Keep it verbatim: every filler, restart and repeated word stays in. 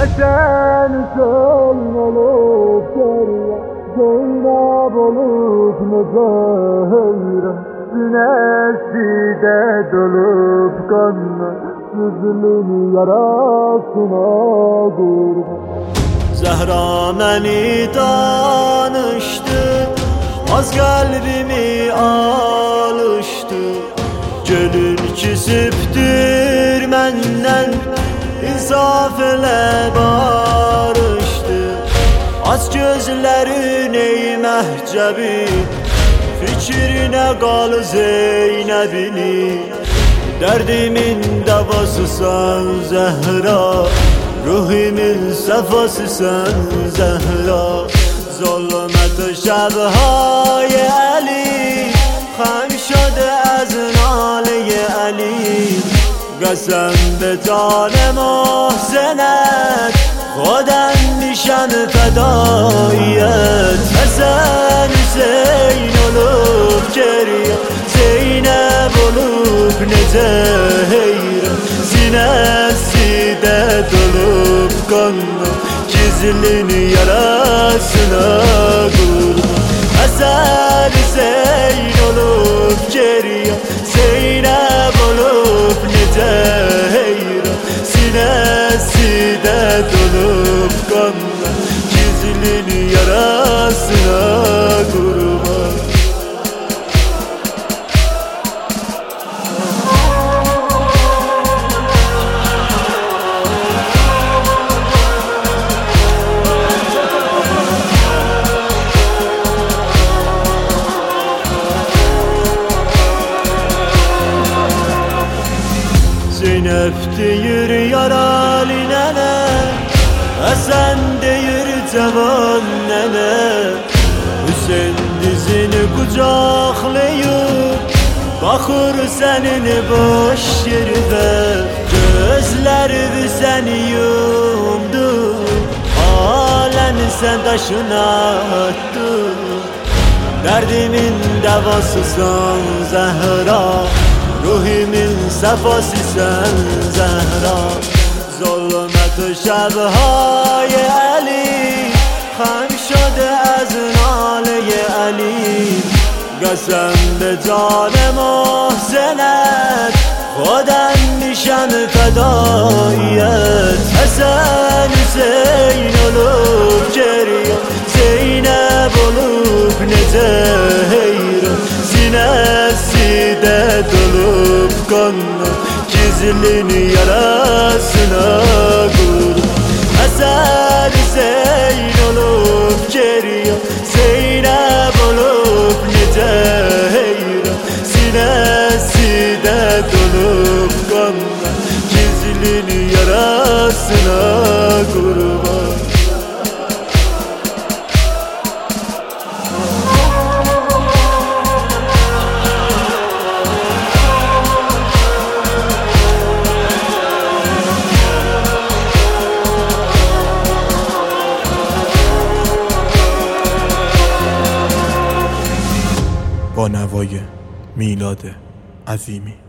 Esen Hüseyin olup geriye, Zeynep olup Müzeyre, Sinesi de dolup kanla, Yüzünün yarasına kurban. Zehra məni danışdı, az qəlbimi alışdı. Gönül küsübdür məndən, insaf elə barışdı. Az gözlərin ey məhcəbi, fikrinə qal Zeynəbini. Dərdimin davasısan Zəhra, ruhimin safasısan Zəhra. Zulmət şəbhay Əli, خم شده از ناله علی. قسم به جان محسنت، خودم میشم فدایت. حسن حسین olup geriye, Zeynep olup Nezehre, sinesi de dolup kanla, gizlin yarasına kurban. Hasan Hüseyin olup geriye, Zeynep olup Nezehre, sinesi de dolup kanla, gizlin yarasına kurban. Zeynep deyir yaralı nənə, Həsən deyir cavan nənə. Hüseyin dizini qucaqlayıb, baxır sənin boş yerdə. Gözləri səni yumdu, aləni sən daşına atdı. Dərdimin davasısan Zəhra, ruhimin safasısan Zəhra. Zulmət şəbhay Əli, خم شده از ناله علی. قسم به جان محسنت، خودم میشم فدایت. حسن حسین olup geriye, Zeynep olup Nezehre, sinesi de dolup kanla, gizlin yarasına kurban. Hasan Hüseyin olup geriye, Zeynep olup Nezehre, sinesi de dolup kanla, gizlin yarasına kurban. با نوای میلاد عظیمی.